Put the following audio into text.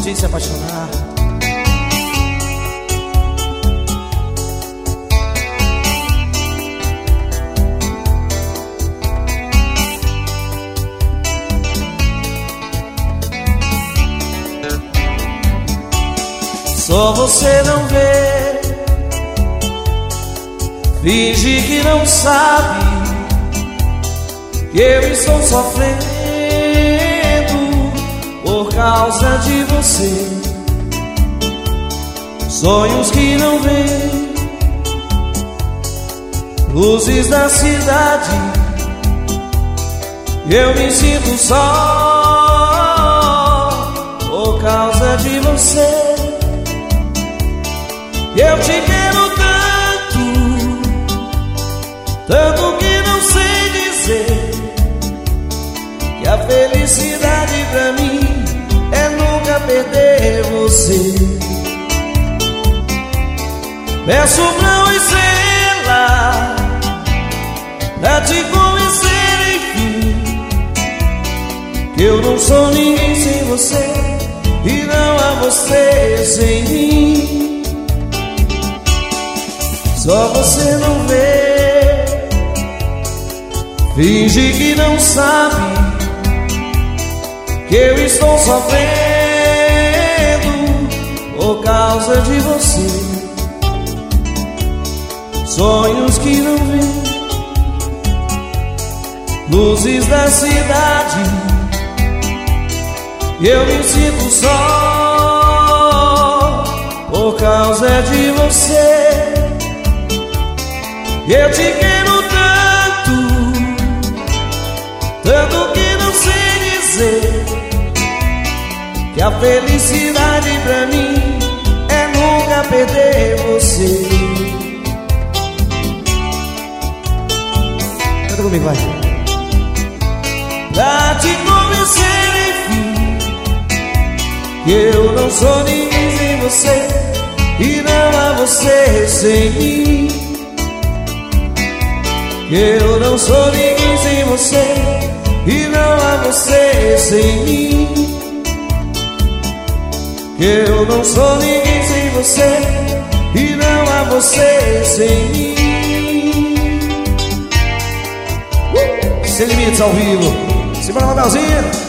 gente se apaixonar. Só você não vê, finge que não sabe que eu estou sofrendo por causa de você. Sonhos que não vêm, luzes da cidade, eu me sinto só por causa de você. Eu te quero tanto, tanto que não sei dizer que a felicidade pra mim é nunca perder você. Peço pra uma estrela pra te convencer, enfim, que eu não sou ninguém sem você e não há você sem mim. Só você não vê, finge que não sabe que eu estou sofrendo por causa de você. Sonhos que não vêm, luzes da cidade, eu me sinto só por causa de você. Eu te quero tanto, tanto que não sei dizer que a felicidade pra mim é nunca perder você. Canta comigo, vai. Pra te convencer, enfim, que eu não sou ninguém sem você e não há você sem mim. Que eu não sou ninguém sem você e não há você sem mim. Que eu não sou ninguém sem você e não há você sem mim. Sem Limites ao vivo. Simbora, Natalzinho.